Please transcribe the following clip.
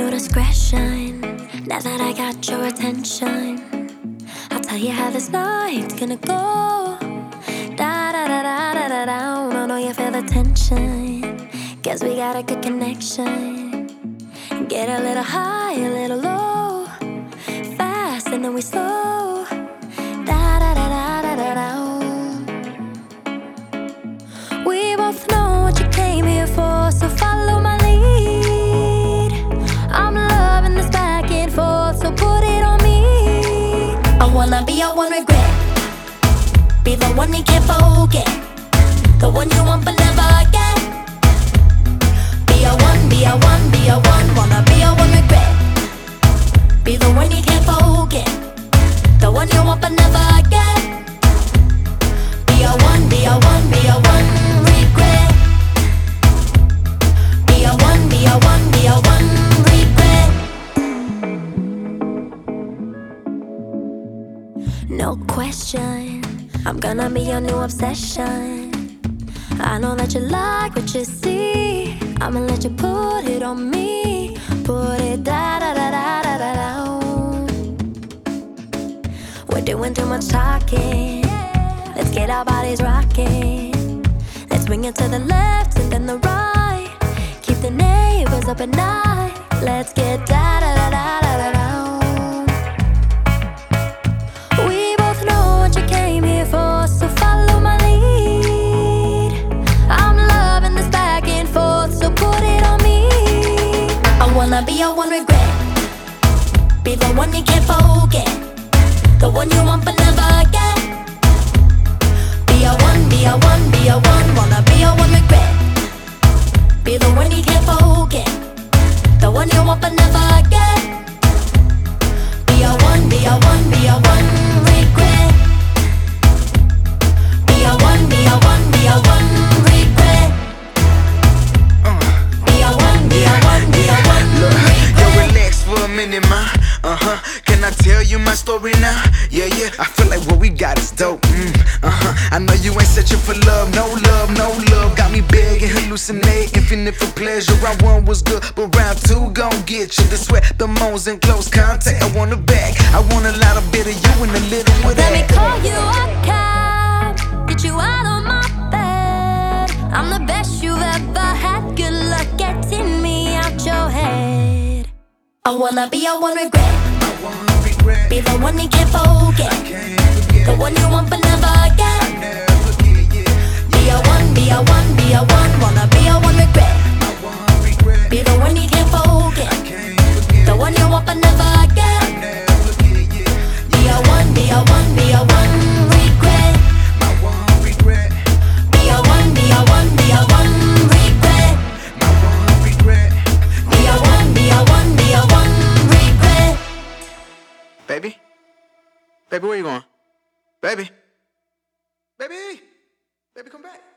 no discretion. Now that I got your attention, I'll tell you how this night's gonna go. Da da da da da da da. I know you feel the tension. Guess we got a good connection. Get a little high, a little low, fast and then we slow. Da da da da da da da. We both know what you came here for, so follow my lead. I'm loving this back and forth, so put it on me. I wanna be your one regret, be the one you can't forget, the one you want but never get. Be a one, be a one, be a one. Wanna be a one regret, be the one you can't forget, the one you want but never get. Be a one, be a one, be a one regret. Be a one, be a one, be a one regret. No question, I'm gonna be your new obsession. I know that you like what you see, I'ma let you put it on me. Put it da da da da da da da. We're doing too much talking, let's get our bodies rocking. Let's swing it to the left and then the right, keep the neighbors up at night. Let's get da da da da da da da. We both know what you came here for, so follow my lead. I'm loving this back and forth, so put it on me. I wanna be your one regret, be the one you can't forget, the one you want but never get. Be a one, be a one, be a one. Wanna be a one regret, be the one you can't forget, the one you want but never get. Be a one, be a one, be a one regret. Be a one, be a one, be a one regret. Be a one, be a one, be a one regret. Yo, relax for a minute, ma. Can I tell you my story now? Yeah, yeah. I feel like what we got is dope. I know you ain't searching for love, no love, no love. Got me begging, hallucinating, infinite for pleasure. Round one was good, but round two gon' get you. The sweat, the moans, and close contact. I want it back. I want a lot of bit of you and a little with Let me that. call you a cab, get you out of my bed. I'm the best you've ever had. Good luck getting me out your head. I wanna be your one regret, be the one you can't forget, the one you want but never get. Be a one, be a one, be a one. Wanna be a one regret, be the one you can't forget, the one you want but never get. Be a one, be a one, be a one regret. Be a one, be a one, be a one regret. Be a one, be a one, be a one regret. Baby? Baby, where you going? Baby? Baby? Baby, come back.